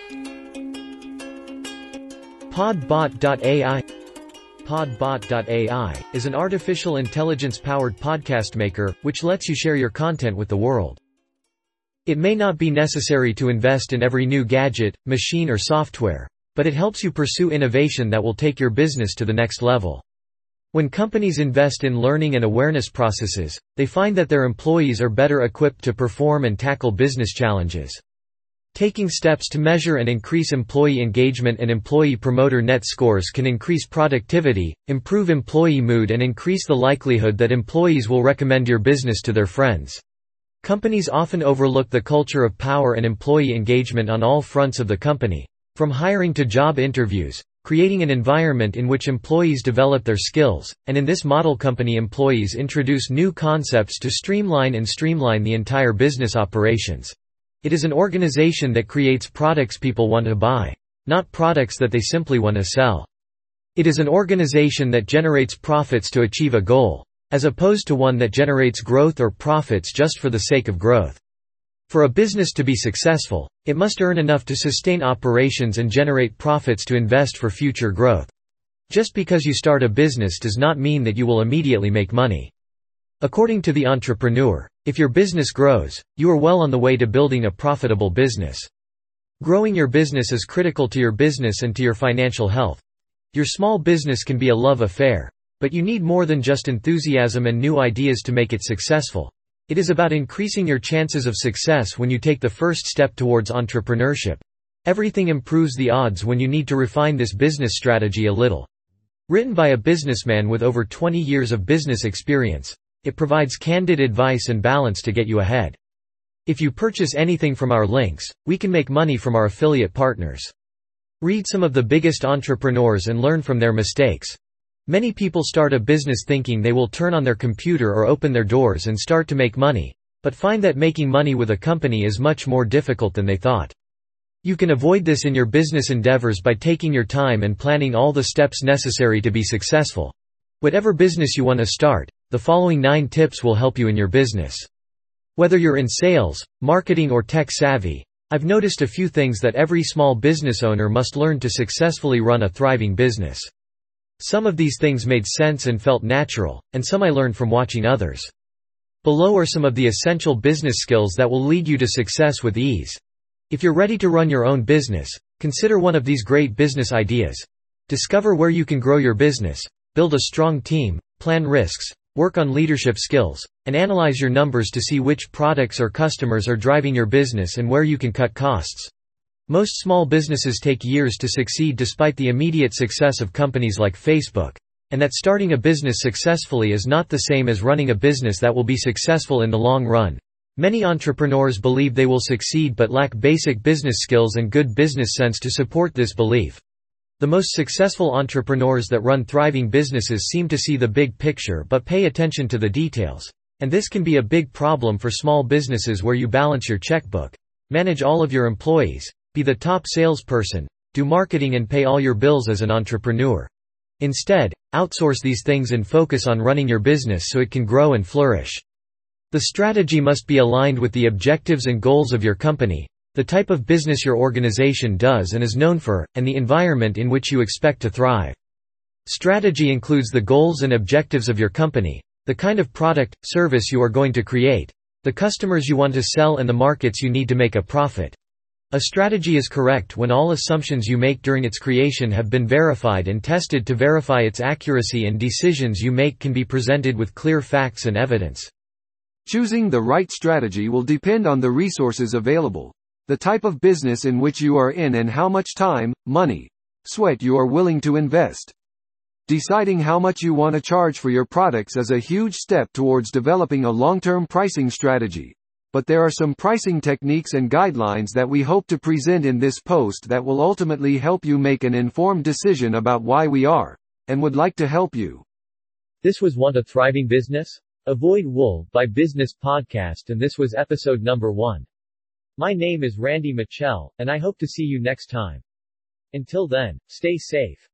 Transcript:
Podbot.ai. Podbot.ai is an artificial intelligence-powered podcast maker, which lets you share your content with the world. It may not be necessary to invest in every new gadget, machine or software, but it helps you pursue innovation that will take your business to the next level. When companies invest in learning and awareness processes, they find that their employees are better equipped to perform and tackle business challenges. Taking steps to measure and increase employee engagement and employee promoter net scores can increase productivity, improve employee mood and increase the likelihood that employees will recommend your business to their friends. Companies often overlook the culture of power and employee engagement on all fronts of the company, from hiring to job interviews, creating an environment in which employees develop their skills, and in this model company employees introduce new concepts to streamline the entire business operations. It is an organization that creates products people want to buy, not products that they simply want to sell. It is an organization that generates profits to achieve a goal, as opposed to one that generates growth or profits just for the sake of growth. For a business to be successful, it must earn enough to sustain operations and generate profits to invest for future growth. Just because you start a business does not mean that you will immediately make money. According to The Entrepreneur, if your business grows, you are well on the way to building a profitable business. Growing your business is critical to your business and to your financial health. Your small business can be a love affair, but you need more than just enthusiasm and new ideas to make it successful. It is about increasing your chances of success when you take the first step towards entrepreneurship. Everything improves the odds when you need to refine this business strategy a little. Written by a businessman with over 20 years of business experience, it provides candid advice and balance to get you ahead. If you purchase anything from our links, we can make money from our affiliate partners. Read some of the biggest entrepreneurs and learn from their mistakes. Many people start a business thinking they will turn on their computer or open their doors and start to make money, but find that making money with a company is much more difficult than they thought. You can avoid this in your business endeavors by taking your time and planning all the steps necessary to be successful. Whatever business you want to start, the following 9 tips will help you in your business. Whether you're in sales, marketing or tech savvy, I've noticed a few things that every small business owner must learn to successfully run a thriving business. Some of these things made sense and felt natural, and some I learned from watching others. Below are some of the essential business skills that will lead you to success with ease. If you're ready to run your own business, consider one of these great business ideas. Discover where you can grow your business, build a strong team, plan risks, work on leadership skills, and analyze your numbers to see which products or customers are driving your business and where you can cut costs. Most small businesses take years to succeed despite the immediate success of companies like Facebook, and that starting a business successfully is not the same as running a business that will be successful in the long run. Many entrepreneurs believe they will succeed but lack basic business skills and good business sense to support this belief. The most successful entrepreneurs that run thriving businesses seem to see the big picture but pay attention to the details. And this can be a big problem for small businesses where you balance your checkbook, manage all of your employees, be the top salesperson, do marketing and pay all your bills as an entrepreneur. Instead, outsource these things and focus on running your business so it can grow and flourish. The strategy must be aligned with the objectives and goals of your company, the type of business your organization does and is known for, and the environment in which you expect to thrive. Strategy includes the goals and objectives of your company, the kind of product, service you are going to create, the customers you want to sell and the markets you need to make a profit. A strategy is correct when all assumptions you make during its creation have been verified and tested to verify its accuracy, and decisions you make can be presented with clear facts and evidence. Choosing the right strategy will depend on the resources available, the type of business in which you are in and how much time, money, sweat you are willing to invest. Deciding how much you want to charge for your products is a huge step towards developing a long-term pricing strategy. But there are some pricing techniques and guidelines that we hope to present in this post that will ultimately help you make an informed decision about why we are, and would like to help you. This was Want a Thriving Business? Avoid Wool by Business Podcast, and this was episode number 1. My name is Randy Mitchell, and I hope to see you next time. Until then, stay safe.